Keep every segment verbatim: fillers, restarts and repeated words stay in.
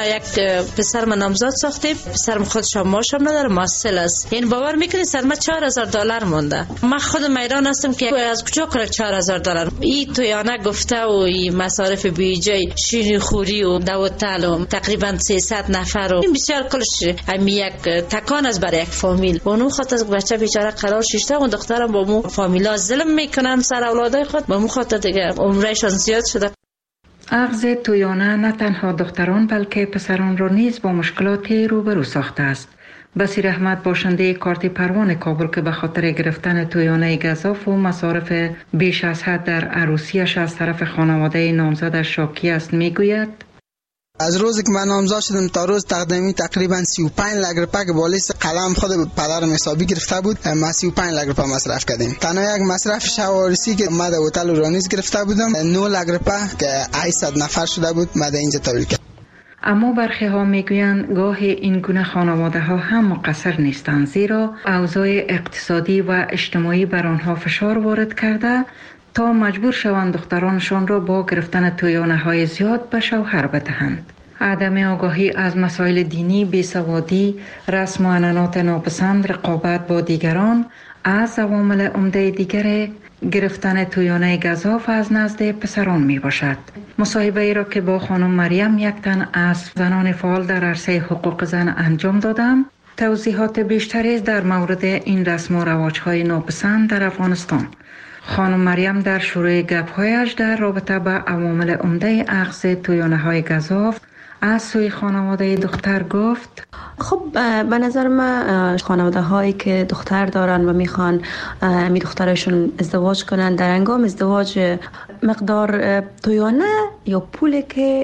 یک پسر من نامزاد ساختیم، پسرم خودش هم ماشم نداره، ماسل است. این باور میکنی سر ما چهار هزار دلار مونده. من خود میدان هستم که از کجا کنه چهار هزار دلار. این تویانه گفته و این مصارف بیجای شیرینی خوری و دوتل و تقریبا سیصد نفر و این بسیار کلش هم یک تکان است برای یک فامیل. اونو خاطر از بچه بیچاره قرار شیشته و دخترم با مو فامیلا ظلم میکنن سر اولادای خود، با مو خاطر دیگه عمرشان زیاد شده. اخذ تویانه نه تنها دختران بلکه پسران را نیز با مشکلاتی روبرو ساخته است. بصیر احمد باشنده کارت پروان کابل که به خاطر گرفتن تویانه گزاف و مصارف بیش از حد در عروسیش از طرف خانواده نامزدش شاکی است میگوید: از روزی که من نامزد شدم تا روز تقدیمی تقریبا سی و پنج لک روپیه که بالیس قلم خود پدرم حسابی گرفته بود، ما سی و پنج لک روپیه مصرف کردیم. تنها یک مصرف شوارسی که ما در هتل رانیز گرفته بودم نه لک روپیه که هشتصد نفر شده بود ما در اینجا تحویل کردم. اما برخی ها میگویند گاهی این گونه خانواده ها هم مقصر نیستند، زیرا اوضاع اقتصادی و اجتماعی بر آنها فشار وارد کرده تا مجبور شوند دخترانشان را با گرفتن تویانه های زیاد به شوهر بدهند. عدم آگاهی از مسائل دینی، بیسوادی، رسم و عنعنات ناپسند، رقابت با دیگران از عوامل عمده دیگر گرفتن تویانه گزاف از نزد پسران می باشد. مصاحبه ای را که با خانم مریم یک تن از زنان فعال در عرصه حقوق زن انجام دادم، توضیحات بیشتری در مورد این رسم و رواج‌های ناپسند در افغانستان. خانم مریم در شروع گپ‌هایش در رابطه با عوامل عمده اخذ تویانه‌های گزاف از سوی خانواده دختر گفت: خب به نظر من خانواده هایی که دختر دارن و میخوان می دخترشون ازدواج کنن، در هنگام ازدواج مقدار تویانه یا پولی که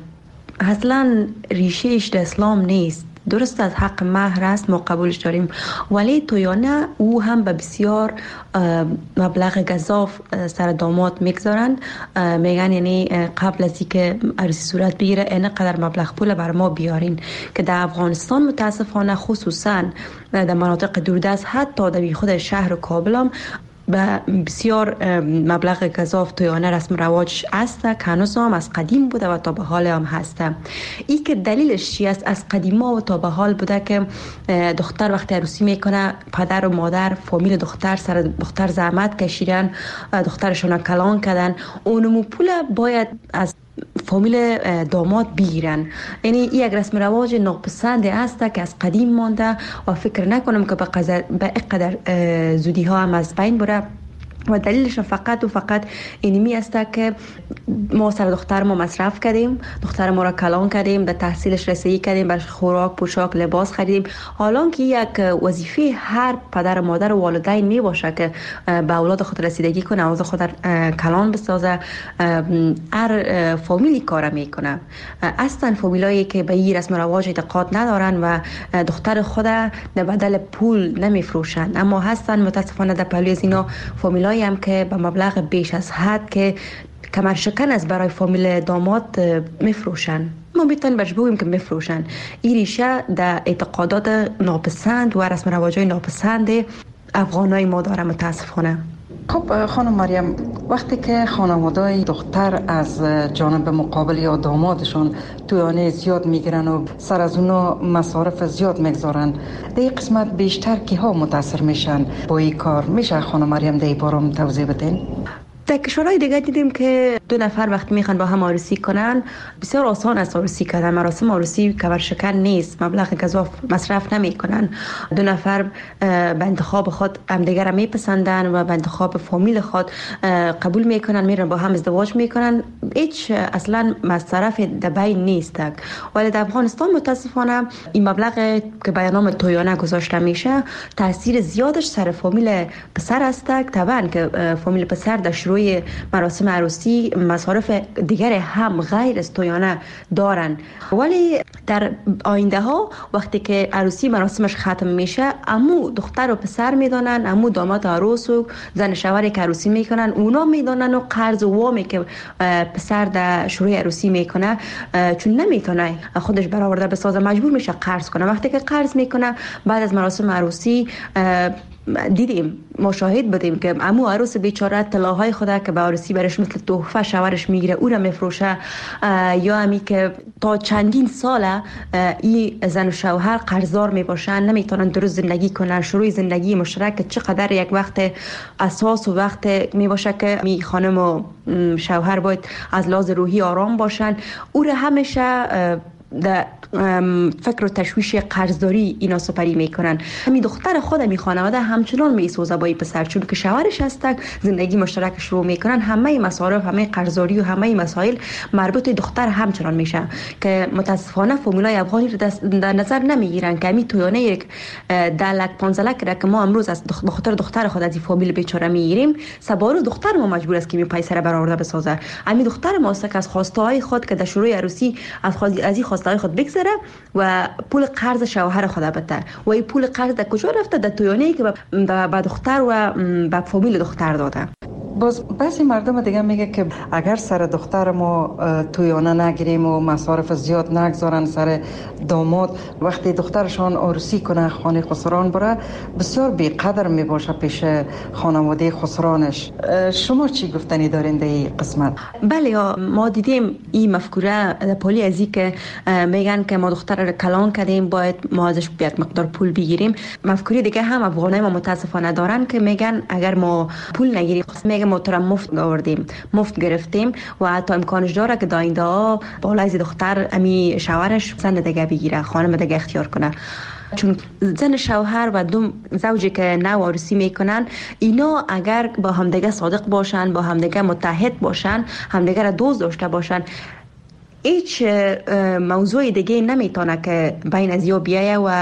اصلا ریشهش در اسلام نیست، درست از حق مهر است، ما قبولش داریم، ولی تویانه او هم به بسیار مبلغ گزاف سر داماد میگذارند. میگن یعنی قبل از اینکه عروسی صورت بگیره اینقدر مبلغ پول بر ما بیارین، که در افغانستان متاسفانه خصوصا در مناطق دوردست حتی در خود شهر کابل هم به بسیار مبلغ گزاف تویانه رسم رواج است که هنوز هم از قدیم بوده و تا به حال هم هست. این که دلیلش چی است؟ از قدیما و تا به حال بوده که دختر وقتی عروسی میکنه پدر و مادر فامیل دختر سر دختر زحمت کشیدن، دخترشون کلان کردن، اونمو پول باید از فامیل داماد بگیرن. یعنی این یک رسم رواج ناپسند است که از قدیم مانده و فکر نکنم که به اینقدر زودی ها هم از بین بره و دلیلش فقط و فقط اینمی است که ما سر دختر ما مصرف کردیم، دختر ما را کلان کردیم، در تحصیلش رسیدگی کردیم، برش خوراک، پوشاک، لباس خریدیم. حالا که یک وظیفه هر پدر و مادر و والدین می باشه که به اولاد خود رسیدگی کنه، اولاد خود کلان بسازه، هر فامیلی کار میکنه. اصلا فامیلایی که به این رسم رواج اعتقاد ندارن و دختر خود در بدل پول نمیفروشن، اما هستن متاسفانه در پهلوی از اینا فامیلایی هم که به مبلغ بیش از حد که کمر شکن از برای فامیل داماد میفروشن. ما میتونیم برش بگوییم که میفروشن. این ریشه در اعتقادات ناپسند و رسم رواجای ناپسند افغانای ما داره متاسفانه. خب خانم مریم، وقتی که خانواده‌ی دختر از جانب مقابل یا دامادشون تویانه زیاد میگیرن و سر از اونا مصارف زیاد میگذارن، در این قسمت بیشتر کی ها متاثر میشن با این کار؟ میشه خانم مریم در این باره توضیح بدین؟ در کشورهای دیگه دیدیم که دو نفر وقتی میخوان با هم عروسی کنن بسیار آسان است عروسی کردن. مراسم عروسی کمر شکن نیست، مبلغ گزاف مصرف نمیکنن. دو نفر به انتخاب خود همدیگر را میپسندن و به انتخاب فامیل خود قبول میکنن، میرن با هم ازدواج میکنن. هیچ اصلا مصرف در بین نیست. ولی در افغانستان متاسفانه این مبلغ که به نام تویانه گذاشته میشه تاثیر زیادش سر فامیل پسر است. طبعا که فامیل پسر در شروع مراسم عروسی مصارف دیگر هم غیر از تویانه دارن، ولی در آینده ها وقتی که عروسی مراسمش ختم میشه، امو دختر و پسر میدانن، امو داماد عروس و زن شوهری که عروسی میکنن اونا میدانن و قرض و وامی که پسر در شروع عروسی میکنه چون نمیتونه خودش برآورده بسازه مجبور میشه قرض کنه. وقتی که قرض میکنه بعد از مراسم عروسی دیدیم، مشاهد بودیم که عمو عروس بیچاره طلاهای خدا که به عروسی برش مثل تحفه شوهرش میگیره او را میفروشه، یا همی که تا چندین ساله این زن و شوهر قرضدار میباشن، نمیتونن درست زندگی کنن. شروع زندگی مشترک چقدر یک وقت اساس و وقت میباشه که می خانم و شوهر باید از لحاظ روحی آرام باشن. او را همیشه در فکر و تشویش قرضداری اینا سپری میکنن. همین دختر خود می خانواده همچنان میسوزه با این پسر، چون که شوهرش هستن، زندگی مشترک شروع میکنن، همه مصارف، همه قرضداری و همه مسائل مربوط دختر همچنان میشه که متاسفانه فرمولای افغانی رو در نظر نمیگیرن که همین تویانه یک ده لک پانزده لک را که ما امروز از دخ... بخاطر دختر خود از این فامیل بیچاره میگیریم، سبارو دختر ما مجبور است که می پیسه برآورده بسازه. همین دختر ما است که از خواسته های خود که در شروع عروسی از خواست از این خواسته های خود بگذره و پول قرض شوهر خود بده و این پول قرض در کجا رفته؟ در تویانه‌ای که به دختر و به فامیل دختر داده. باز بعضی مردم دیگه میگه که اگر سر دختر ما تویانه نگیریم و مصارف زیاد نگذارن سر داماد، وقتی دخترشان عروسی کنه خانه خسران بره، بسیار بیقدر میباشه پیش خانواده خسرانش. شما چی گفتنی دارین در این قسمت؟ بله، ما دیدیم این مفکوره پولی ازی که میگن که ما دختر رو کلان کردیم باید ما ازش یک مقدار پول بگیریم. مفکوره دیگه هم افغانای ما متاسفانه دارن که میگن اگر ما پول نگیریم، میگه ما تو مفت آوردیم، مفت گرفتیم و حتی امکانش داره که داینده ها بالای دختر امی شوهرش زن دیگه بگیره، خانم دیگه اختیار کنه. چون زن شوهر و دو زوجی که نو عروسی میکنن، اینا اگر با همدیگه صادق باشن، با همدیگه متحد باشن، همدیگه را دوست داشته باشن، هیچ موضوع دیگه نمیتونه که بین از یا بیایه و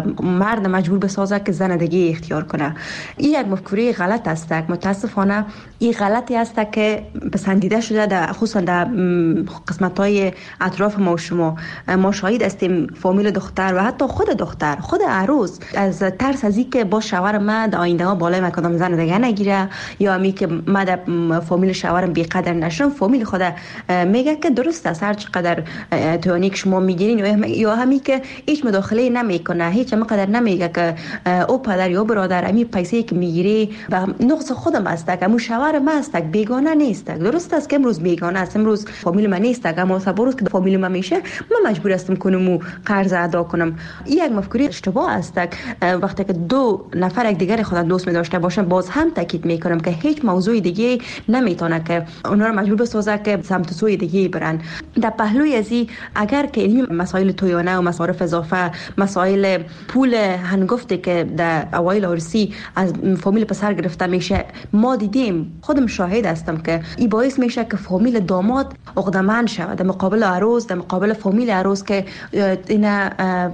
مرد مجبور بسازه که زن دیگه اختیار کنه. این یک مفکوره غلط است. متاسفانه این غلطی است که پسندیده شده در خصوصا در قسمت‌های اطراف ما و شما. ما شاهد هستیم فامیل دختر و حتی خود دختر، خود عروس، از ترس از اینکه با شوهر من در آینده ها بالای مکادم زن دیگه نگیره یا امی که من در فامیل شوهرم بی‌قدر نشم، فامیل خود میگه که درست است، هر قدر توانی که شما میگیرین یا همی که هیچ مداخله نمیکنه، هیچ مقدر نمیگه که او پدر یا برادر امی پیسه که میگیری و نقص خودم است، امو شوهر من است، بیگانه نیست. درست است که امروز بیگانه است، امروز فامیل من نیست، اما صبروز که فامیل من میشه من مجبور هستم کنم قرض ادا کنم. این یک مفکوره اشتباه است. وقتی که دو نفر یک دیگر خود دوست می داشته باشن، باز هم تاکید میکنم که هیچ موضوع دیگه نمیتونه که اونا رو مجبور بسازه که سمت سوی دیگه برن. در پهلوی ازی اگر که این مسائل تویانه و مصارف اضافه، مسائل پول هنگفتی که در اوایل عروسی از فامیل پسر گرفته میشه، ما دیدیم، خودم شاهد هستم که این باعث میشه که فامیل داماد عقده‌مند شود در مقابل عروس، در مقابل فامیل عروس که اینا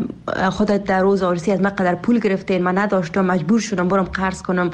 خودت در روز عروسی از من قدر پول گرفتین، من نداشتم، مجبور شدم برم قرض کنم.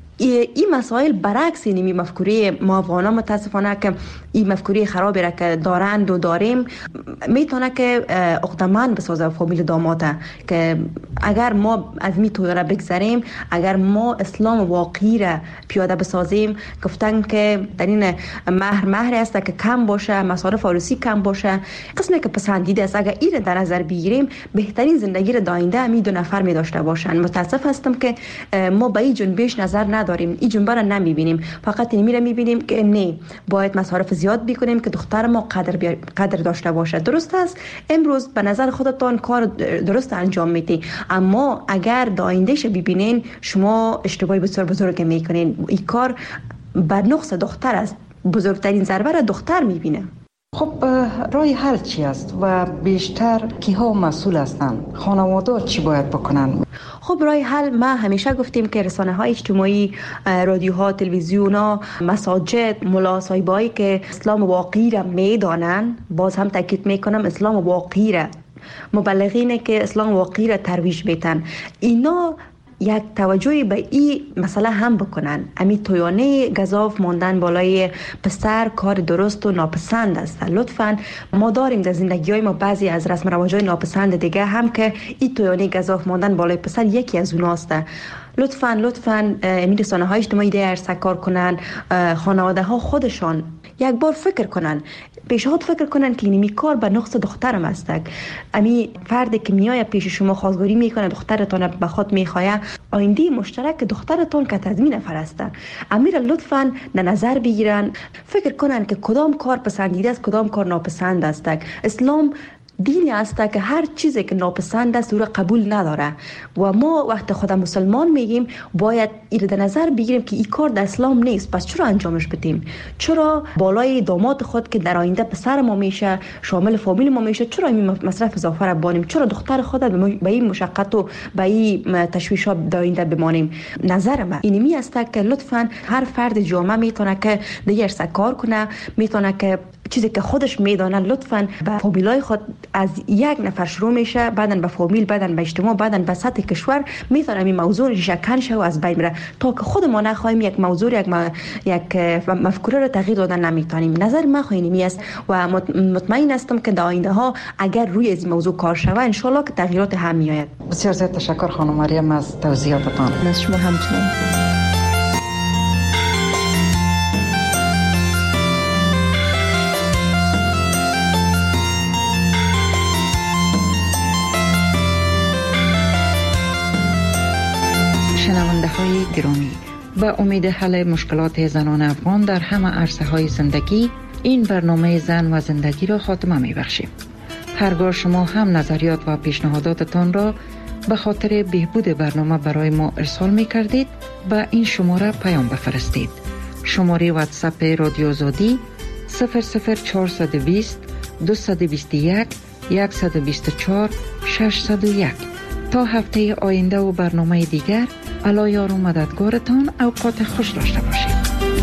این مسائل برعکس اینمی مفکوره ما افغانا متاسفانه که این مفکوره خرابی را که دارند و داریم میتونه که عقده‌مند بسازه فامیل داماده که اگر ما از می توی را بگذاریم، اگر ما اسلام واقعی را پیاده بسازیم، گفتن که در این مهر مهر است که کم باشه، مصارف عروسی کم باشه، قسمی که پسندیده است، اگر این در نظر بگیریم بهترین زندگی را داینده می دو نفر می داشته باشن. متاسف هستم که ما به این جنبش نظر نداریم، این جنبه را نمیبینیم، فقط این میره میبینیم که نه باید مصارف زیاد بکنیم که دختر ما قدر بی... قدر داشته باشه. درست است، امروز به نظر خودتان کار درست انجام میدی، اما اگر دایندهش ببینین شما اشتباهی بسیار بزرگ میکنین. این کار بر نقص دختر است، بزرگترین ضربه را دختر میبینه. خب راه حل چی است و بیشتر کیها مسئول هستند؟ خانواده چی باید بکنن؟ خب راه حل ما همیشه گفتیم که رسانه های اجتماعی، رادیوها، تلویزیونها، مساجد، ملا صاحبایی که اسلام واقعی را میدانن، باز هم تاکید میکنم اسلام واقعی را، مبلغینه که اسلام واقعی را ترویج میتن، اینا یک توجهی به این مسئله هم بکنن. امی تویانه گزاف ماندن بالای پسر کار درست و ناپسند است. لطفاً ما داریم در زندگی های ما بعضی از رسم رواج‌های ناپسند دیگه هم که این تویانه گزاف ماندن بالای پسر یکی از اوناست. لطفاً لطفاً امی رسانه های اجتماعی دیگر سکار کنن، خانواده ها خودشان یک بار فکر کنن، پیشهات فکر کنن که اینمی کار به نقص دخترم است. امی فردی که میای پیش شما خواستگاری میکنه، دخترتان به خود میخواه، آینده مشترک دخترتون که تضمین نفر است. امیر لطفاً نظر بگیرن، فکر کنن که کدام کار پسندیده است، کدام کار ناپسند است. اسلام دینی است که هر چیزی که ناپسند است او را قبول نداره و ما وقت خود مسلمان میگیم باید این در نظر بگیریم که این کار در اسلام نیست، پس چرا انجامش بدیم؟ چرا بالای داماد خود که در آینده پسر ما میشه، شامل فامیل ما میشه، چرا این مصرف اضافه را بانیم؟ چرا دختر خود به این مشقت و به این تشویشات در آینده بمانیم؟ نظر من اینمی است که لطفاً هر فرد جامعه میتونه که دیگر کار کنه، میتونه که چیزی که خودش میدانه لطفاً به فامیلای خود از یک نفر شروع میشه، بعداً به فامیل، بعداً به اجتماع، بعداً به سطح کشور میتونه این موضوع ریشه‌کن شه و از بین بره تا که خود ما نخواهیم یک موضوع یک م... یک مفکوره رو تغییر دادن نمیتونیم. نظر من خواهینمی است و مطمئن هستم که در آینده ها اگر روی این موضوع کار شود ان شاء الله که تغییرات هم میآید. بسیار زیاد تشکر خانم مریم از توضیحاتتان. از شما همچنین. شنونده های گرامی، به امید حل مشکلات زنان افغان در همه عرصه های زندگی، این برنامه زن و زندگی را خاتمه می بخشیم. هرگاه شما هم نظریات و پیشنهاداتتان را به خاطر بهبود برنامه برای ما ارسال می کردید، به این شماره پیام بفرستید. شماره واتساپ رادیو آزادی صفر صفر چهارصد و بیست دویست و بیست و یک صد و بیست و چهار ششصد و یک. تا هفته آینده و برنامه دیگر، علی یار و مددگارتان. اوقات خوش داشته باشید.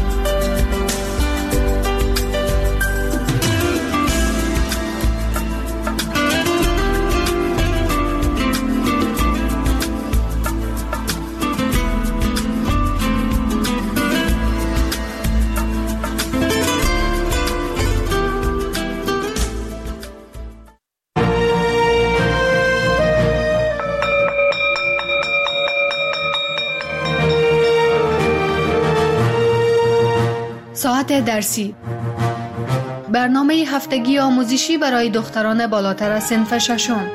ساعت درسی، برنامه هفتگی آموزشی برای دختران بالاتر از صنف ششم.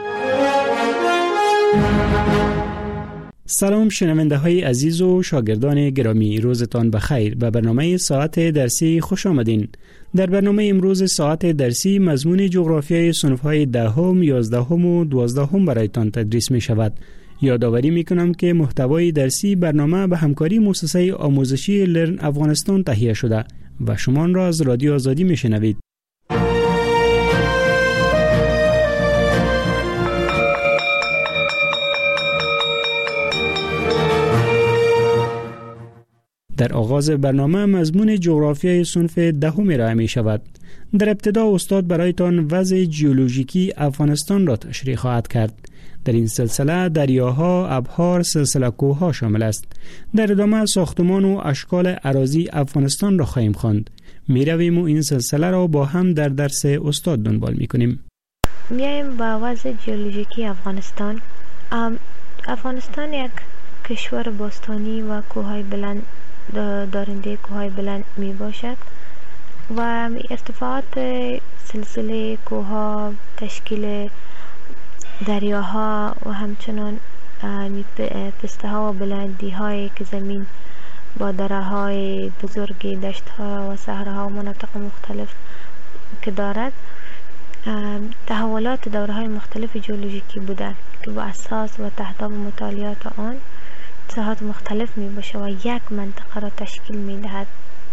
سلام شنونده های عزیز و شاگردان گرامی، روزتان بخیر. به برنامه ساعت درسی خوش آمدین. در برنامه امروز ساعت درسی مضمون جغرافیای صنف های دهم، یازدهم و دوازدهم برایتان تدریس می شود. یادآوری میکنم که محتوای درسی برنامه به همکاری مؤسسه آموزشی لرن افغانستان تهیه شده و شما را از رادیو آزادی میشنوید. در آغاز برنامه مضمون جغرافیای صنف دهم ارائه می شود. در ابتدا استاد برایتان وضع ژئولوژیکی افغانستان را تشریح خواهد کرد. در این سلسله دریاها، ابحار، سلسله کوه‌ها شامل است. در ادامه ساختمان و اشکال اراضی افغانستان را خواهیم خواند. می رویم و این سلسله را با هم در درس استاد دنبال می کنیم. میایم با وضع ژئولوژیکی افغانستان. افغانستان یک کشور باستانی و کوههای بلند دارنده کوههای بلند می باشد و ارتفاعات سلسله کوهها، تشکیل دریاها و همچنان پسته ها و بلندی هایی که زمین با دره های بزرگی، دشت ها و صحرا ها و مناطق مختلف که دارد، تحولات دوره های مختلف ژئولوژیکی بوده که با اساس و تحتاب مطالعات آن ساحات مختلف می باشه و یک منطقه را تشکیل می دهد.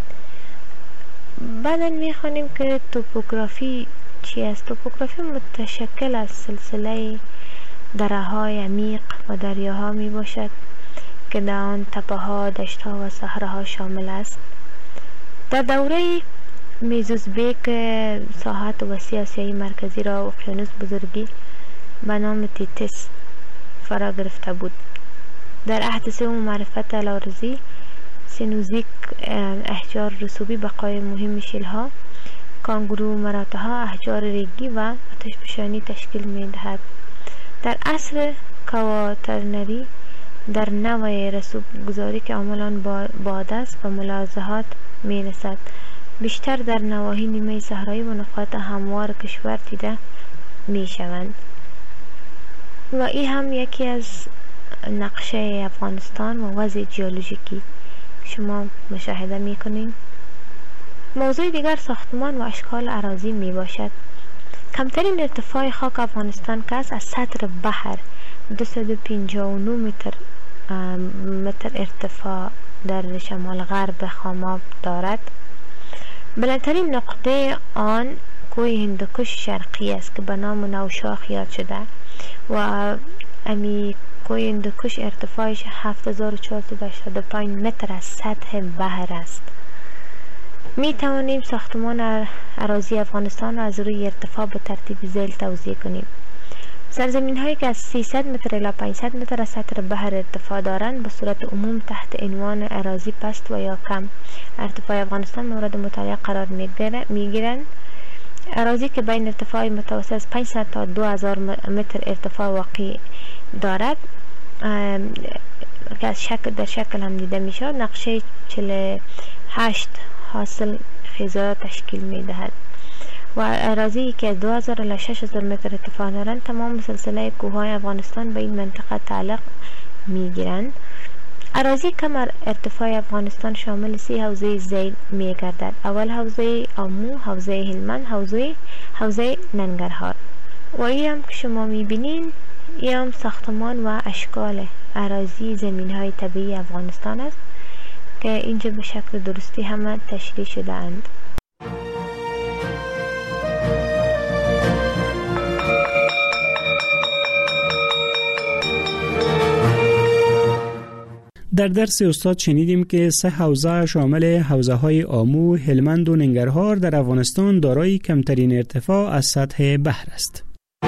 بعدا می خوانیم که توپوگرافی چی است؟ توپوگرافی متشکل از سلسله دره های عمیق و دریاها می باشد که در آن تپه ها، دشت ها و صحرا ها شامل است. در دوره میزوزبیک ساحات وسیع آسیای مرکزی را اقیانوس بزرگی به نام تیتس فرا گرفته بود. در عهد سوم معرفت الارضی، سینوزیک احجار رسوبی بقای مهم شیلها، کانگرو مراتها، احجار ریگی و آتشفشانی تشکیل می دهد. در عصر کواترنری در نوع رسوب گذاری که عملاً باد است و ملاحظات می رسد، بیشتر در نواحی نیمه صحرایی و نقاط هموار کشور دیده می شوند و این هم یکی از نقشه افغانستان و وضع جیولوژیکی شما مشاهده میکنین. موضوع دیگر ساختمان و اشکال اراضی می باشد. کمترین ارتفاع خاک افغانستان که از سطح بحر دویست و پنجاه و نه متر متر ارتفاع در شمال غرب خاماب دارد. بلندترین نقطه آن کوه هندوکش شرقی است که به نام نوشاخ یاد شده و امی کوه هندوکش ارتفاعش هفت هزار و چهارصد و هشتاد و پنج متر از سطح بحر است. می توانیم ساختمان اراضی افغانستان را از روی ارتفاع به ترتیب ذیل توضیح کنیم. سرزمین هایی که از سیصد متر الی پانصد متر از سطح بحر ارتفاع دارند به صورت عموم تحت عنوان اراضی پست و یا کم ارتفاع افغانستان مورد مطالعه قرار می گیرند. اراضی که بین ارتفاع متوسط از پانصد تا دو هزار متر ارتفاع واقع دارد که از شکل در شکل هم دیده می شود، نقشه چهل و هشت حاصل خیزه تشکیل می دهد و اراضی که دو هزار الی شش هزار متر ارتفاع دارند تمام سلسله کوههای افغانستان به این منطقه تعلق می گیرند. اراضی کم ارتفاع افغانستان شامل سی حوزه ذیل می گردد. اول حوزه آمو، حوزه هلمند، حوزه حوزه ننگرهار و این هم که شما می بینین این هم ساختمان و اشکال اراضی زمین های طبیعی افغانستان است که اینجا به شکل درستی همه تشریح شده اند. در درس استاد شنیدیم که سه حوزه شامل حوزه های آمو، هلمند و ننگرهار در افغانستان دارای کمترین ارتفاع از سطح بحر است.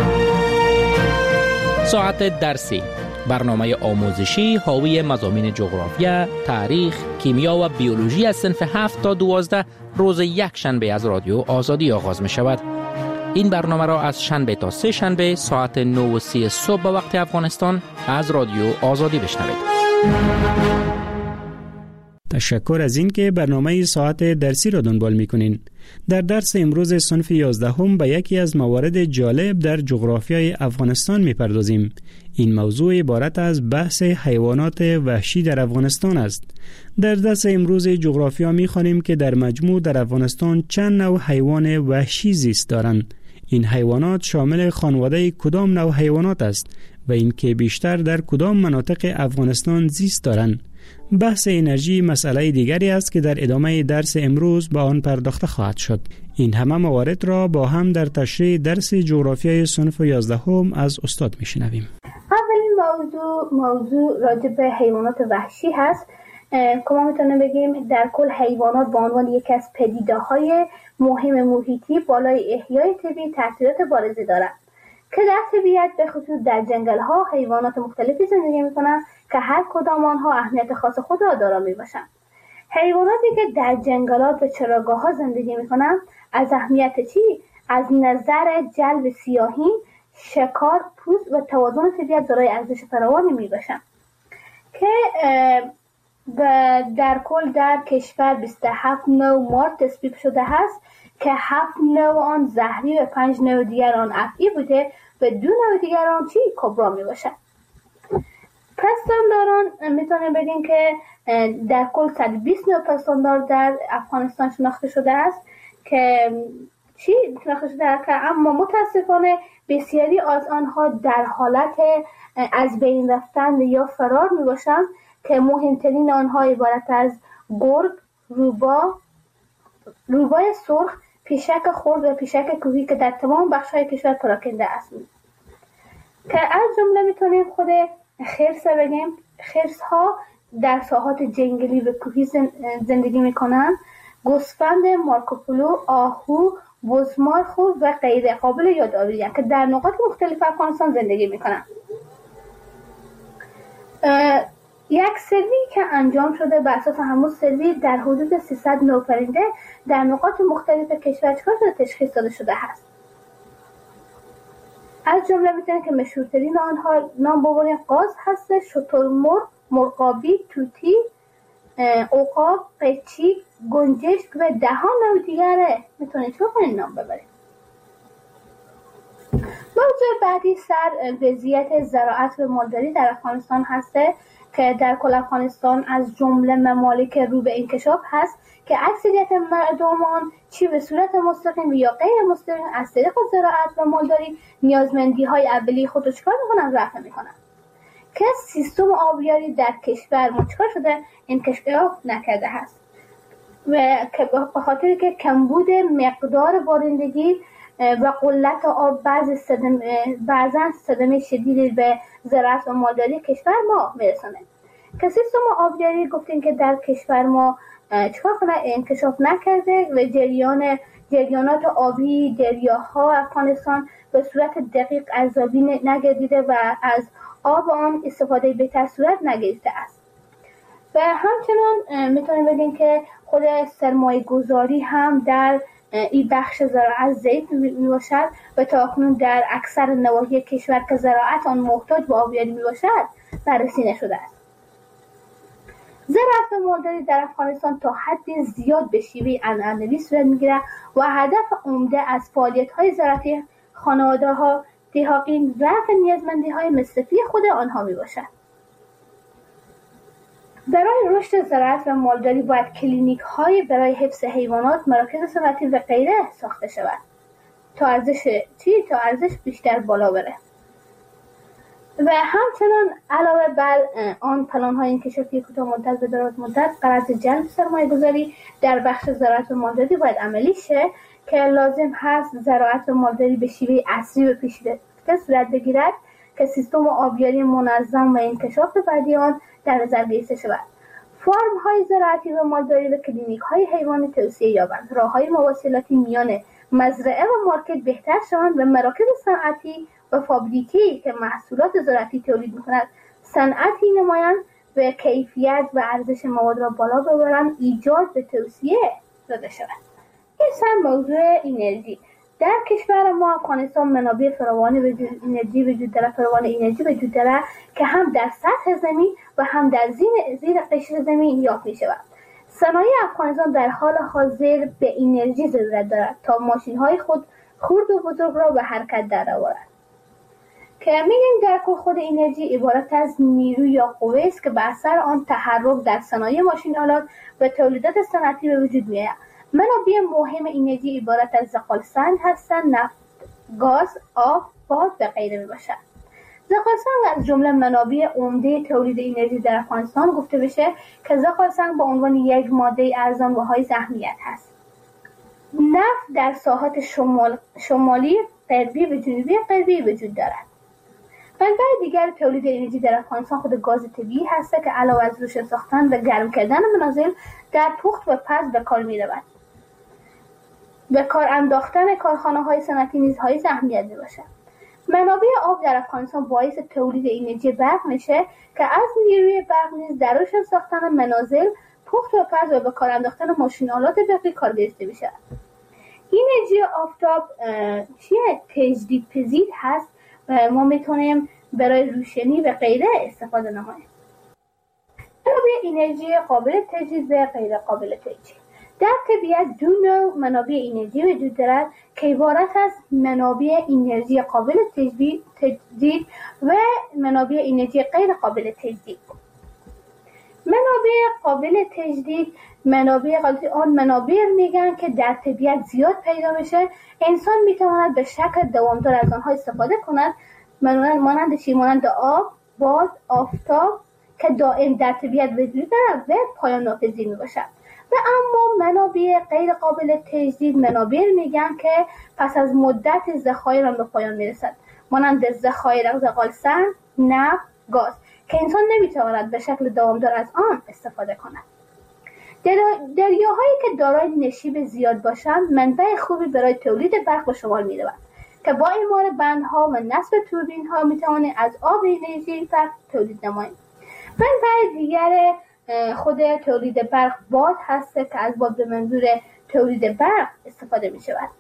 ساعت درسی، برنامه آموزشی حاوی مضامین جغرافیا، تاریخ، کیمیا و بیولوژی از صنف هفت تا دوازده روز یک شنبه از رادیو آزادی آغاز می شود. این برنامه را از شنبه تا سه شنبه ساعت نه و سی صبح به وقت افغانستان از رادیو آزادی بشنوید. تشکر از این که برنامه ساعت درسی را دنبال می‌کنین. در درس امروز صنف یازدهم به یکی از موارد جالب در جغرافیای افغانستان می‌پردازیم. این موضوع عبارت از بحث حیوانات وحشی در افغانستان است. در درس امروز جغرافیا می‌خوانیم که در مجموع در افغانستان چند نوع حیوان وحشی زیست دارند. این حیوانات شامل خانواده کدام نوع حیوانات است و اینکه بیشتر در کدام مناطق افغانستان زیست دارند. بحث انرژی مسئله دیگری است که در ادامه درس امروز با آن پرداخته خواهد شد. این همه موارد را با هم در تشریح درس جغرافیای صنف یازدهم از استاد میشنویم. اولین موضوع موضوع راجع به حیوانات وحشی هست که ما میتونیم بگیم در کل حیوانات به عنوان یکی از پدیده‌های مهم محیطی بالای احیای طبیعی تاثیرات بارزی دارند که در طبیعت به خصوص در جنگل‌ها حیوانات مختلفی زندگی می‌کنند که هر کدام آنها اهمیت خاص خود را دارا میباشند. حیواناتی که در جنگلات و چراگاه‌ها زندگی میکنند از اهمیت چی؟ از نظر جلب سیاحین، شکار، پوست و توازن طبیعت دارای ارزش فراوانی میباشند که در کل در کشور بیست و هفت نوع مار تصویب شده است که هفت نوع آن زهری و پنج نوع دیگر آن افعی بوده و دو نوع دیگر آن چی؟ کبرا میباشند. پستانداران میتونیم بگیم که در کل صد و بیست نوع پستاندار در افغانستان شناخته شده است که چی شناخته شده است که اما متاسفانه بسیاری از آنها در حالت از بین رفتن یا فرار میباشند که مهمترین آنها عبارت از گرگ، روبا، روبای سرخ، پیشک خرد و پیشک کوهی که در تمام بخش‌های کشور پراکنده است. که از جمله میتونیم خود خرس بگیم. خرس ها در ساحات جنگلی و کوهی زندگی میکنن. گوسفند، مارکوپولو، آهو، بزمارخو و غیره قابل یادآوری که در نقاط مختلف افغانستان زندگی میکنن. یک سروی که انجام شده بر اساس همون سروی در حدود سیصد نوع پرنده در نقاط مختلف کشور چکار شده تشخیص داده شده هست. از جمله میتونیم که مشهورترین آنها نام ببریم قاز هست، شترمرغ، مرغابی، توتی، عقاب، قیچی، گنجشک و ده ها نوع دیگره میتونیم چه کنیم نام ببریم. موضوع موضوع بعدی سر وضعیت زراعت و مالداری در افغانستان هسته که در کل افغانستان از جمله ممالک رو به انکشاف هست که اکثریت مردمان چی به صورت مستقیم یا غیر مستقیم از طریق زراعت و مالداری نیازمندی های اولیه خود رو چکار میکنن؟ رفع میکنن که سیستم آبیاری در کشور منچکار شده انکشاف نکرده هست و که به خاطر که کمبود مقدار بارندگی و قلت آب بعض صدمه بعضا صدمه شدیدی به زراعت و مالداری کشور ما میرسونه که سیستم آبیاری گفتیم که در کشور ما چکار کنه انکشاف نکرده و جریان جریانات آبی دریاها افغانستان به صورت دقیق ارزیابی نگردیده و از آب آن استفاده بهتر صورت نگرفته است. و همچنان میتونیم بگیم که خود سرمایه گذاری هم در این بخش زراعت ضعیف میباشد و تا اکنون در اکثر نواحی کشور که زراعت آن محتاج به آبیاری میباشد بررسی نشده است. زراعت و مالداری در افغانستان تا حد زیاد به شیوه عنعنوی صورت میگیرد و هدف عمده از فعالیت‌های زراعتی خانواده‌ها دهاقین رفع نیازمندی‌های مصرفی خود آنها میباشد. برای رشد زراعت و مالداری باید کلینیک‌های برای حفظ حیوانات، مراکز صنعتی و غیره ساخته شود تا ارزش چی تا ارزش بیشتر بالا بره. و همچنان علاوه بر آن پلان‌های انکشافی کوتاه مدت و دراز مدت غرض جلب سرمایه‌گذاری در بخش زراعت و مالداری باید عملی شه که لازم هست زراعت و مالداری به شیوه عصری و پیشرفته صورت بگیرد که سیستم آبیاری منظم و انکشاف بعدی آن در نظر گرفته شود. فرم‌های زراعتی و مالداری و کلینیک‌های حیوانی توسعه یابند، راه‌های مواصلاتی میان مزرعه و مارکت بهتر شوند و مراکز صنعتی و فابریکی که محصولات زراعتی تولید می‌کند صنعتی نمایند و کیفیت و ارزش مواد را بالا ببرند، ایجاد به توسعه داده شود. این سر موضوع انرژی. در کشور ما افغانستان منابع فراوان انرژی وجود دارد، فراوان انرژی وجود دارد که هم در سطح زمین و هم در زیر زیر قشر زمین یافت می‌شود. صنایع افغانستان در حال حاضر به انرژی ضرورت دارد تا ماشین‌های خود خرد و بزرگ را به حرکت درآورد. که میگیم در کل خود انرژی عبارت از نیرو یا قوه است که به اثر آن تحرک در صنایع ماشین‌آلات و تولیدات صنعتی به وجود می‌آید. منابع مهم انرژی عبارت از زغال سنگ هستند، نفت، گاز، آب، باد و غیره میباشد. زغال سنگ از جمله منابع عمده تولید انرژی در افغانستان گفته بشه که زغال سنگ به عنوان یک ماده ارزان و حائز اهمیت هست. نفت در ساحات شمال، شمالی غربی و جنوبی غربی وجود دارد. منبع دیگر تولید انرژی در افغانستان خود گاز طبیعی هست که علاوه از روشن ساختن و گرم کردن منازل در پخت و پز به کار می‌رود. به کار انداختن کارخانه‌های صنعتی نیز حائز اهمیت می‌باشد. منابع آب در افغانستان باعث تولید انرژی برق میشه که از نیروی برق نیز در روشن ساختن منازل، پخت و پز و به کار انداختن ماشین‌آلات برقی کار گرفته میشه. انرژی آفتاب چیه؟ تجدیدپذیر هست و ما میتونیم برای روشنی و غیره استفاده نماییم. منابع انرژی قابل تجدید و غیر قابل تجدید. در طبیعت دو نوع منابع انرژی وجود دارد که عبارت از منابع انرژی قابل تجدید و منابع انرژی غیر قابل تجدید. منابع قابل تجدید منابع قابل آن منابع میگن که در طبیعت زیاد پیدا میشه، انسان میتواند به شکل دوامدار از آنها استفاده کند، مانند چی؟ مانند آب، باد، آفتاب که دائم در طبیعت وجود دارد و پایان ناپذیر میباشد. و اما منابع غیر قابل تجدید منابع میگن که پس از مدت ذخایر هم به پایان میرسد، مانند ذخایر زغال سنگ، نفت، گاز که انسان نمیتواند به شکل دوامدار از آن استفاده کند. دریاهایی که دارای نشیب زیاد باشند منبع خوبی برای تولید برق به شمار میروند که با اعمار بندها و نصب توربین ها میتوانیم از آب انرژی برق تولید نماییم. منبع دیگر خود تولید برق باد هست که از باد به منظور تولید برق استفاده می شود.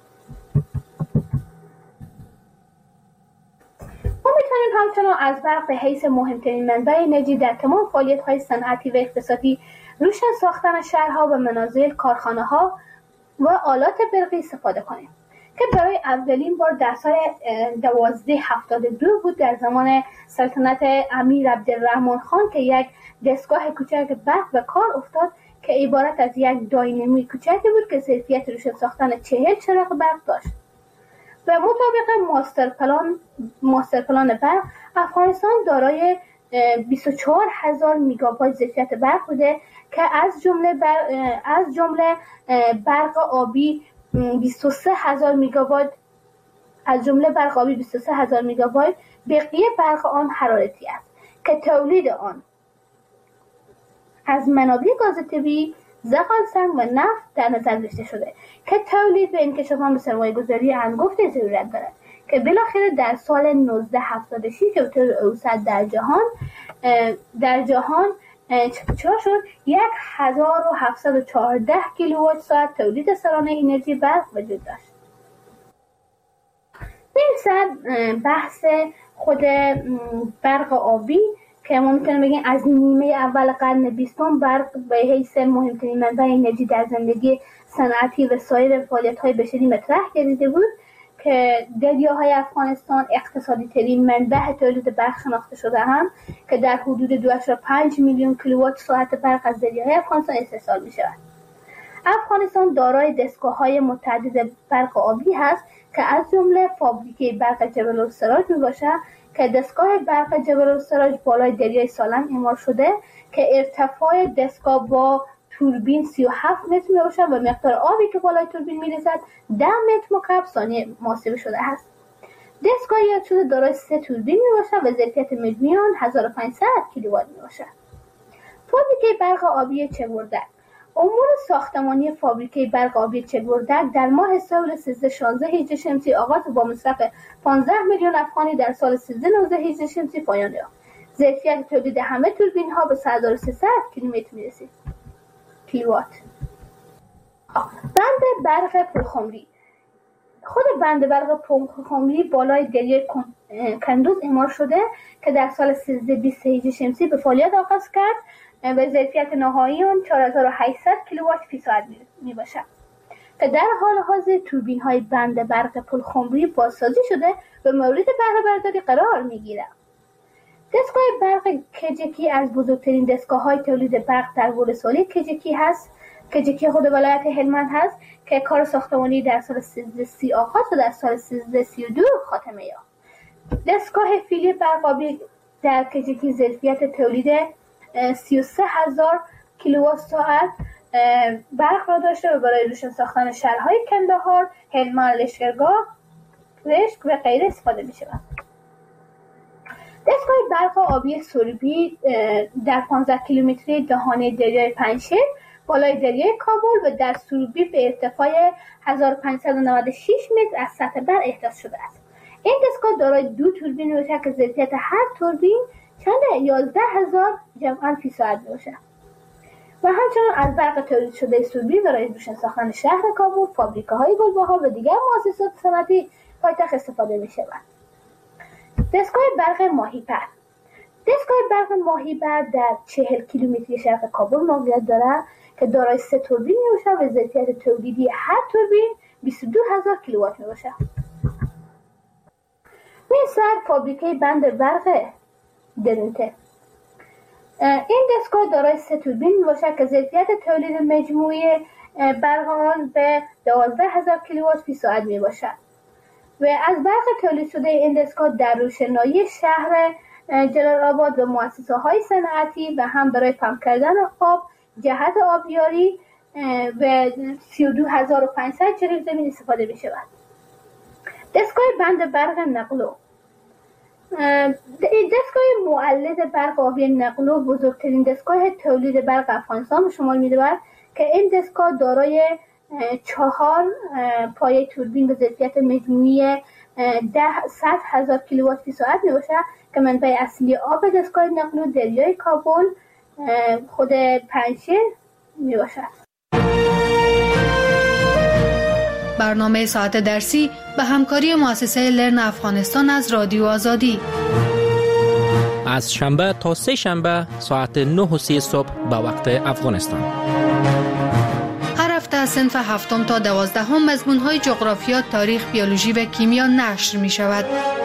ما میتونیم همچنان از برق به حیث مهمترین منبع انرژی در تمام فعالیت های صنعتی و اقتصادی، روشن ساختن شهرها و منازل، کارخانه ها و آلات برقی استفاده کنیم. که برای اولین بار در سال دوازده هفتاد و دو بود در زمان سلطنت امیر عبدالرحمن خان که یک دستگاه کوچک برق به کار افتاد که عبارت از یک داینامی کوچکی بود که ظرفیت روشن ساختن چهل چراغ برق داشت. و مطابق ماستر پلان ماستر پلان برق، افغانستان دارای بیست و چهار هزار میگابایت ظرفیت برق بوده که از جمله بر... از جمله برق آبی بیست و سه هزار میگابایت از جمله برق آبی بیست و سه هزار میگابایت، بقیه برق آن حرارتی است که تولید آن از منابع گاز طبیعی، زغال سنگ و نفت در نظر گرفته شده که تولید به انکشافان به سرمایه گذاری انگفت ضرورت دارد که بالاخره در سال نوزده هفتاد و شش که به طور اوسط در جهان در جهان چرا شد یک هزار و هفتصد و چهارده کیلووات ساعت تولید سرانه انرژی برق وجود داشت. این سر بحث خود برق آبی که ما میتونیم بگیم از نیمه اول قرن بیستم برق به حیث مهمترین منبع انرژی در زندگی صنعتی و سایر فعالیت‌های بشری مطرح گردیده بود که دریاهای افغانستان اقتصادی ترین منبع تولید برق شناخته شده هم که در حدود دو ممیز پنج میلیون کیلووات ساعت برق از دریاهای افغانستان استحصال می شود. افغانستان دارای دستگاه‌های متعدد برق آبی هست که از جمله فابریکه برق جبل السراج می باشد که دستگاه برق جبل السراج بالای دریای سالنگ اعمار شده که ارتفاع دستگاه با توربین سی و هفت متر می باشد و مقدار آبی که بالای توربین می رسد ده متر مکعب ثانیه محاسبه شده است. دستگاه یاد شده دارای سه توربین می باشد و ظرفیت مجموعی آن هزار و پانصد کیلووات می باشد. فابریکه برق آبی چه‌بردک. امور ساختمانی فابریکه برق آبی چه‌بردک در ماه سال سیزده شانزده هجری شمسی آغاز با مصرف پانزده میلیون افغانی در سال سیزده نوزده هجری شمسی پایان یافت. ظرفیت تولید همه توربین ها به سه هزار و سیصد کیلومتر می رسید. کیلووات. بند برق پرخمری. خود بند برق پرخمری بالای دریای کندوز اعمار شده که در سال سیزده بیست هجری شمسی به فعالیت آغاز کرد و ظرفیت نهایی آن چهار هزار و هشتصد کیلووات فی ساعت می باشد که در حال حاضر توربین های بند برق پرخمری بازسازی شده و مورد بهره برداری قرار می گیرد. دستگاه برق کجکی از بزرگترین دستگاه های تولید برق در ولسوالی کجکی هست. کجکی خود ولایت هلمند هست که کار ساختمانی در سال سیزده سی آغاز و در سال سیزده سی و دو خاتمه یافت. دستگاه فیلی برق آبی در کجکی ظرفیت تولید سی و سه هزار کیلووات ساعت برق را داشته و برای روشن ساختن شهرهای کندهار، هلمند، لشکرگاه، رشت و غیره استفاده می شود. دستگاه برق آبی سربی در پانزده کیلومتری دهانه دریای پنجشیر بالای دریای کابل و در سربی به ارتفاع هزار و پانصد و نود و شش متر از سطح بر احداث شده است. این دستگاه دارای دو توربین باشد که ظرفیت هر توربین چند یازده هزار جمعاً فی ساعت باشد و همچنان از برق تولید شده سربی برای روشن ساختن شهر کابل، فابریکه‌های گلبهار و دیگر مؤسسات صنعتی پایتخت استفاده می‌شود. دستگاه برق ماهیپر. دستگاه برق ماهیپر در چهل کیلومتری شرق کابل موقعیت دارد که دارای سه توربین میباشد و ظرفیت تولیدی هر توربین بیست و دو هزار کیلووات میباشد. مثل فابریکه بند برق درونته. این دستگاه دارای سه توربین میباشد که ظرفیت تولید مجموعی برق آن به دوازده هزار کیلووات فی ساعت میباشد و از برق تولید شده این دستگاه در روشنایی شهر جلال آباد و مؤسسه های صنعتی و هم برای پمپ کردن آب جهت آبیاری و سی و دو هزار و پانصد جریب زمین استفاده می شود. دستگاه بند برق نقلو. دستگاه مولد برق آبی نقلو بزرگترین دستگاه تولید برق افغانستان به شمار می رود که این دستگاه دارای چهار پایه توربین به ظرفیت مجموعی ده صد هزار کیلووات فی ساعت می باشد که منبع اصلی آب دستگاه نقلو دریای کابل خود پنجشیر می باشد. برنامه ساعت درسی به همکاری مؤسسه لرن افغانستان از رادیو آزادی از شنبه تا سه شنبه ساعت نه و سی صبح به وقت افغانستان. هر هفته از صنف هفتم تا دوازدهم مضمون‌های جغرافیا، تاریخ، بیولوژی و کیمیا نشر می‌شود.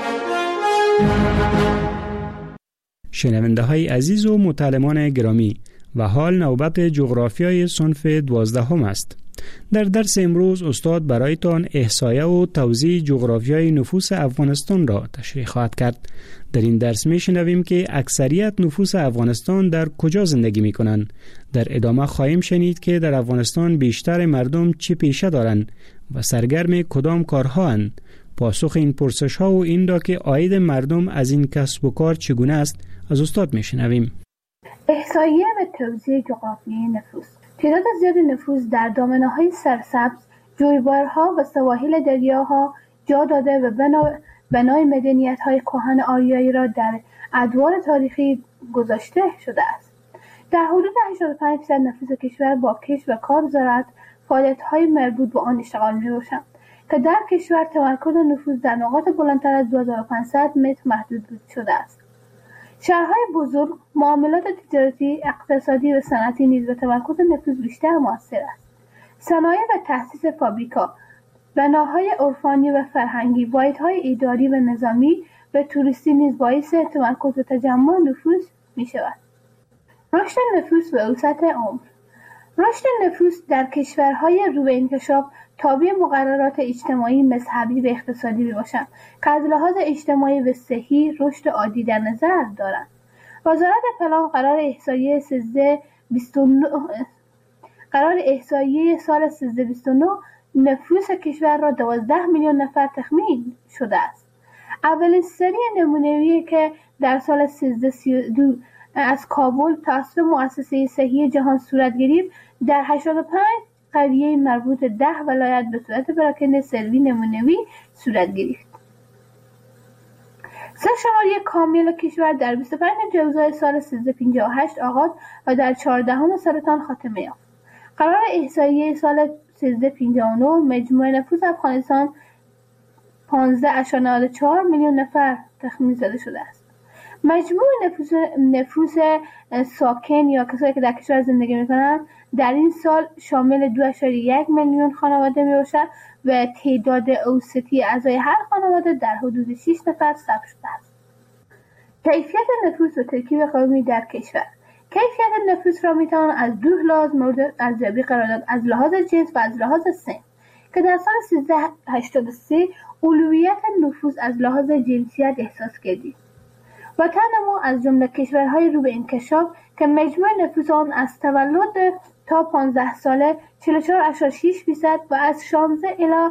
شنونده های عزیز و متعلمان گرامی، و حال نوبت جغرافیای صنف دوازدهم است. در درس امروز استاد برایتان احصایه و توزیع جغرافیای نفوس افغانستان را تشریح خواهد کرد. در این درس می شنویم که اکثریت نفوس افغانستان در کجا زندگی می کنند. در ادامه خواهیم شنید که در افغانستان بیشتر مردم چه پیشه دارند و سرگرم کدام کارها اند. پاسخ این پرسش ها و این را که عاید مردم از این کسب و کار چگونه است از استاد می شنویم. احصایه و توزیع جغرافیای نفوس. تعداد زیاد نفوس در دامنه‌های سرسبز، جویبارها و سواحل دریاها جا داده و بنا بنای مدنیت‌های کهن آریایی را در ادوار تاریخی گذاشته شده است. در حدود هشتاد و پنج درصد نفوس کشور با کشت و کار، زراعت، فعالیت‌های مربوط به آن اشتغال می‌باشند که در کشور تمرکز نفوس در نقاط بلندتر از دو هزار و پانصد متر محدود شده است. شهرهای بزرگ، معاملات تجارتی، اقتصادی و صنعتی نیز به تمرکز نفوس بیشتر موثر است. صنایع و تأسیس فابریکا، بناهای عرفانی و فرهنگی، واحدهای اداری و نظامی و توریستی نیز باعث تمرکز و تجمع نفوس می شود. رشد نفوس و وسعت عمر. رشد نفوس در کشورهای رو به انکشاف تابع مقررات اجتماعی، مذهبی و اقتصادی میباشند که از لحاظ اجتماعی و صحی رشد عادی در نظر دارند. وزارت پلان قرار احصایه سیزده بیست و نه قرار احصایه سال سیزده بیست و نه نفوس کشور را دوازده میلیون نفر تخمین شده است. اولین سری نمونه‌ای که در سال سیزده سی و دو از کابل توسط مؤسسه صحی جهان صورت گرفت، در هشتاد و پنج قریه مربوط ده ولایت به صورت پراکنده سروی نمونه‌ای صورت گرفت. سه شماری کامل کشور در بیست و پنج جوزای سال سیزده پنجاه و هشت آغاز و در چهاردهم سرطان خاتمه یافت. قرار احصایه سال سیزده پنجاه و نه مجموع نفوس افغانستان پانزده ممیز نود و چهار میلیون نفر تخمین زده شده است. مجموع نفوس نفوس ساکن یا کسایی که در کشور زندگی می‌کنند در این سال شامل دو ممیز یک میلیون خانواده میباشد و تعداد اوسطی اعضای هر خانواده در حدود شش نفر ثبت شده است. کیفیت نفوس و ترکیب قومی در کشور. کیفیت نفوس را میتوان از دو لحاظ مورد ارزیابی قرار داد: از لحاظ جنس و از لحاظ سن، که در سال سیزده هشتاد و سه اولویت نفوس از لحاظ جنسیت احساس گردید. وطن ما از جمله کشورهای رو به انکشاف که مجموع نفوس آن از تولد تا پانزده ساله چهل و چهار ممیز شش درصد و از شانزده الی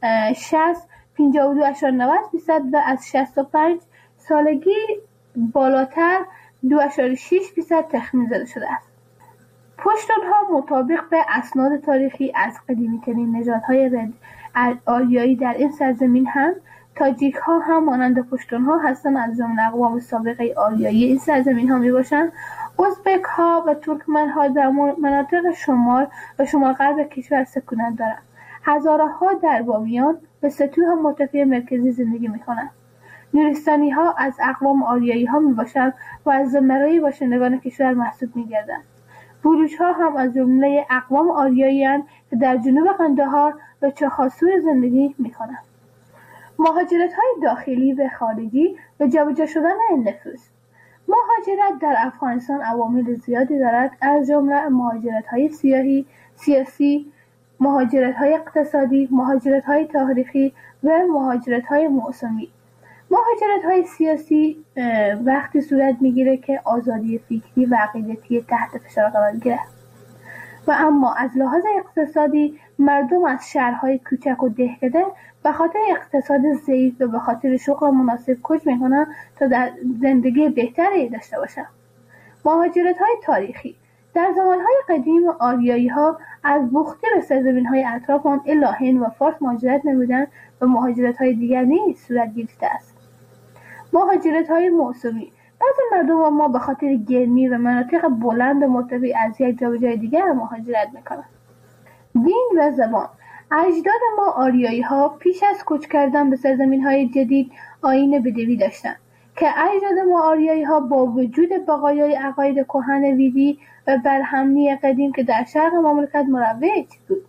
شصت پنجاه و دو ممیز نود درصد و از شصت و پنج سالگی بالاتر دو ممیز شش درصد تخمین زده شده است. پشتونها مطابق به اسناد تاریخی از قدیمی‌ترین نژادهای آریایی در این سرزمین هم تاجیک ها هم مانند پشتون ها هستند، از جمله اقوام سابقه آریایی این سرزمین ها می باشند. ازبک ها و ترکمن ها در مناطق شمال و شمال غرب کشور سکونت دارند. هزاره ها در بامیان و سطوح مرتفع مرکزی زندگی می کنند. نورستانی ها از اقوام آریایی ها می باشند و از زمرای باشندگان کشور محسوب می گردند. بلوچ ها هم از جمله اقوام آریایی هستند که در جنوب قندهار و چخاسور زندگی می کنند. مهاجرت‌های داخلی و خارجی و جابجا شدن نفوس. مهاجرت در افغانستان عوامل زیادی دارد، از جمله مهاجرت‌های سیاسی، سیاسی، مهاجرت‌های اقتصادی، مهاجرت‌های تاریخی و مهاجرت‌های موسمی. مهاجرت‌های سیاسی وقتی صورت می‌گیره که آزادی فکری و عقیدتی تحت فشار قرار گیرد. و اما از لحاظ اقتصادی مردم از شهرهای کوچک و دهکده به خاطر اقتصاد ضعیف و به خاطر شغل مناسب کوچ میکنن تا در زندگی بهتری داشته باشند. مهاجرت‌های تاریخی. در زمانهای قدیم آریایی ها از بوختی به سرزمین‌های اطراف آن الی هند و فارس مهاجرت نمودند و مهاجرت‌های دیگر نیز صورت گرفته است. مهاجرت‌های موسمی. بعضی مردم ما به خاطر گرمی و مناطق بلند و مرتفع از یک جا به جای دیگر مهاجرت میکنند. دین و زبان. اجداد ما آریایی ها پیش از کوچ کردن به سرزمین های جدید آیین بدوی داشتند که اجداد ما آریایی ها با وجود بقایای عقاید کهن ویدی و برهمنی قدیم که در شرق مملکت مروج بود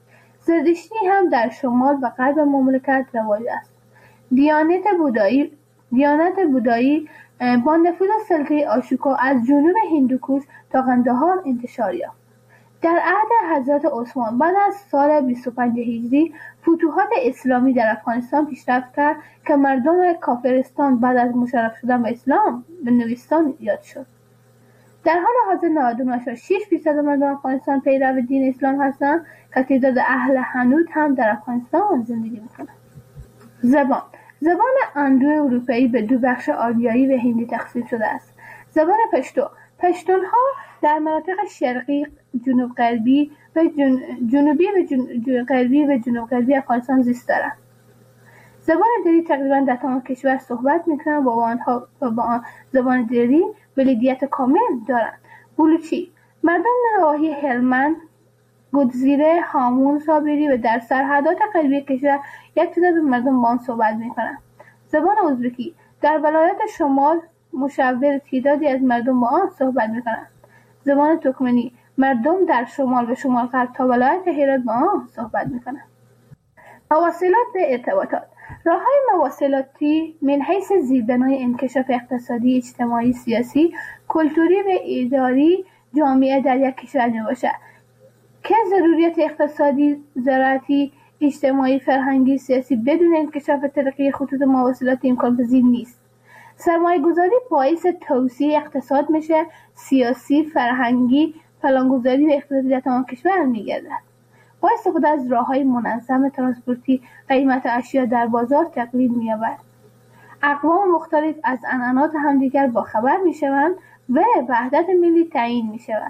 زرتشتی هم در شمال و غرب مملکت رواج است. دیانت بودایی دیانت بودایی با نفوذ سلطه آشوکا از جنوب هندوکوش تا قندهار انتشار یافت. در عهد حضرت عثمان بعد از سال بیست و پنج هجری فتوحات اسلامی در افغانستان پیشرفت کرد که مردم کافرستان بعد از مشرف شدن به اسلام به نوستان یاد شد. در حال حاضر نود و نه ممیز شش درصد مردم افغانستان پیرو دین اسلام هستند که تعداد اهل حنوت هم در افغانستان زندگی میکنند. زبان زبان اندو اروپایی به دو بخش آریایی و هندی تقسیم شده است. زبان پشتو پشتون ها در مناطق شرقی، جنوب غربی و جن... جنوبی و جن... غربی و جنوب غربی افغانستان زیست دارند. زبان دری تقریبا در تمام کشور صحبت میکنند و با آنها و با آن زبان دری ولدیت کامل دارند. بلوچی مردم نواحی هلمند، گودزیره، هامون، صابری و در سرحدات غربی کشور یک تعداد مردم با آن صحبت میکنند. زبان ازبکی در ولایت شمال مشاور تعدادی از مردم با آن صحبت میکنند. زبان ترکمنی مردم در شمال و شمال غرب تا ولایت هرات با آن صحبت میکنند. مواصلات و ارتباطات راه‌های مواصلاتی من حیث زیربنای انکشاف اقتصادی، اجتماعی، سیاسی، کلتوری و اداری جامعه در یک کشور میباشد که ضروریات اقتصادی، زراعتی، اجتماعی، فرهنگی، سیاسی بدون انکشاف ترقی خطوط مواصلاتی امکان پذیر نیست. سرمایه گذاری باعث توسعه اقتصاد میشه، سیاسی، فرهنگی، پلانگذاری و اقتصادی در تمام کشور میگردد. با استفاده از راه‌های منظم ترانسپورتی قیمت اشیا در بازار تقلیل می‌یابد. اقوام مختلف از عنعنات همدیگر باخبر میشوند و وحدت ملی تعیین میشود.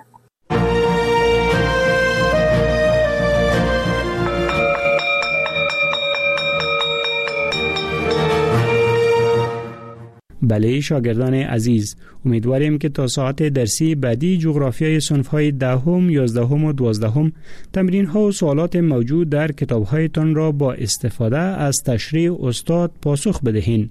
بله شاگردان عزیز، امیدواریم که تا ساعت درسی بعدی جغرافیای صنف‌های دهم، یازدهم و دوازدهم تمرین‌ها و سوالات موجود در کتاب‌هایتان را با استفاده از تشریح استاد پاسخ بدهید.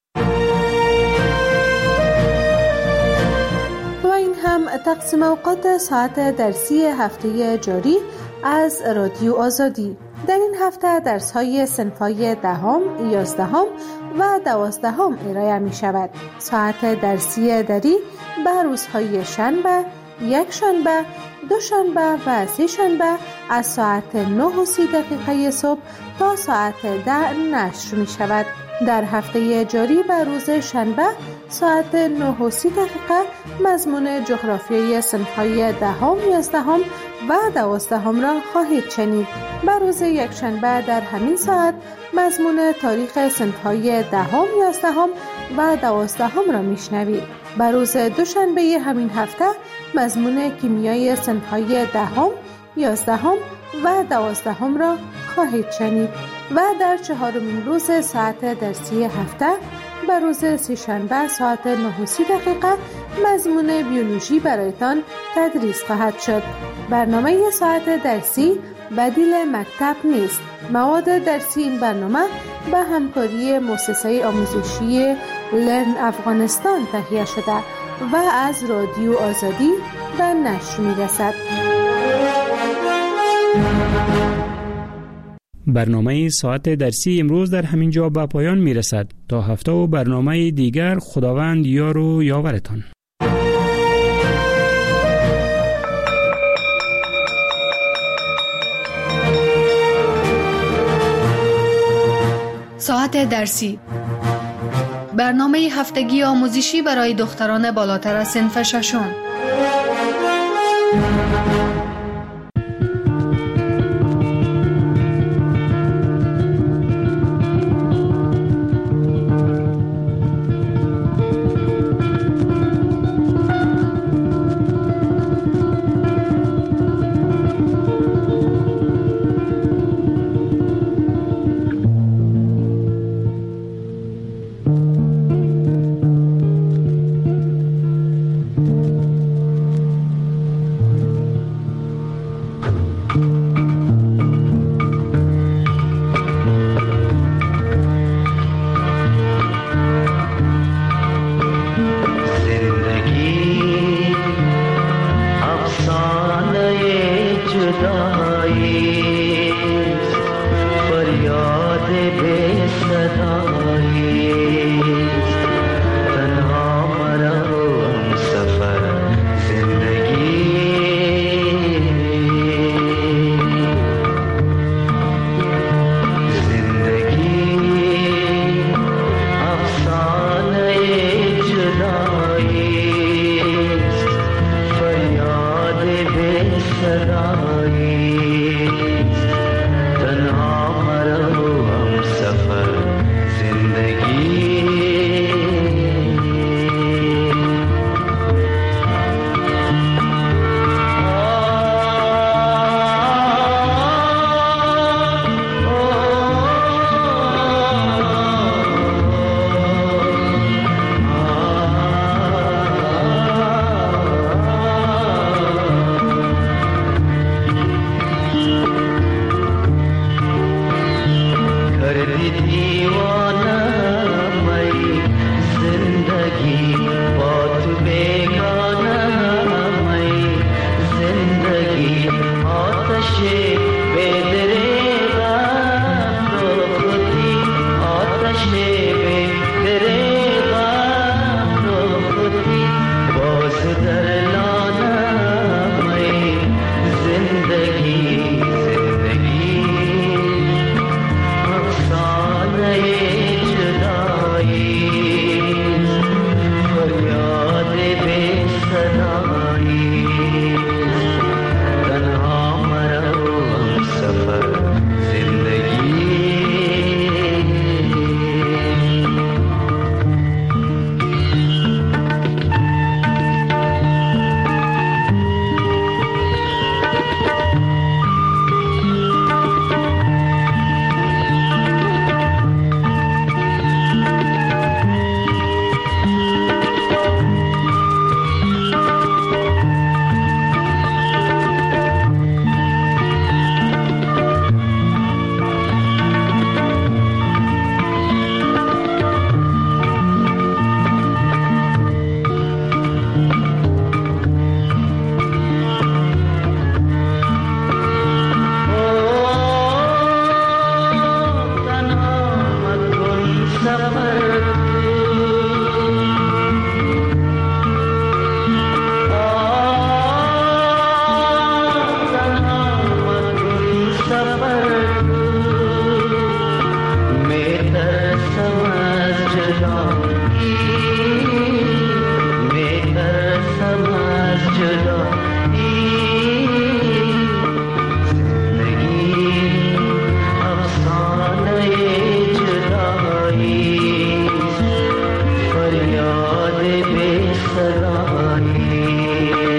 و این هم تقسیم اوقات ساعت درسی هفته جاری از رادیو آزادی. در این هفته درس‌های صنف‌های دهم، یازدهم و دوازدهم ارائه می شود. ساعت درسی دری به روزهای شنبه، یک شنبه، دو شنبه و سه شنبه از ساعت نه و سی دقیقه صبح تا ساعت ده نشر می شود. در هفته جاری به روز شنبه ساعت نه و سی دقیقه مضمون جغرافیای صنف‌های دهم، یازدهم و دوازدهم را خواهید شنید. به روز یک شنبه در همین ساعت مضمون تاریخ صنف‌های دهم، یازدهم و دوازدهم را میشنوید. به روز دوشنبه همین هفته مضمون کیمیای صنف‌های دهم، یازدهم و دوازدهم را خواهید شنید و در چهارمین روز ساعت درسی هفته به روز سه‌شنبه ساعت نه و سی دقیقه مضمون بیولوژی برایتان تدریس خواهد شد. برنامه ساعت درسی بدیل مکتب نیست. مواد درسی این برنامه به همکاری مؤسسه آموزشی لرن افغانستان تهیه شده و از رادیو آزادی به نشر می‌رسد. برنامه ساعت درسی امروز در همین جا به پایان می‌رسد. تا هفته و برنامه دیگر خداوند یار و یاورتان. ساعت درسی برنامه هفتگی آموزشی برای دختران بالاتر از صنف ششم. फरियाद बेसराई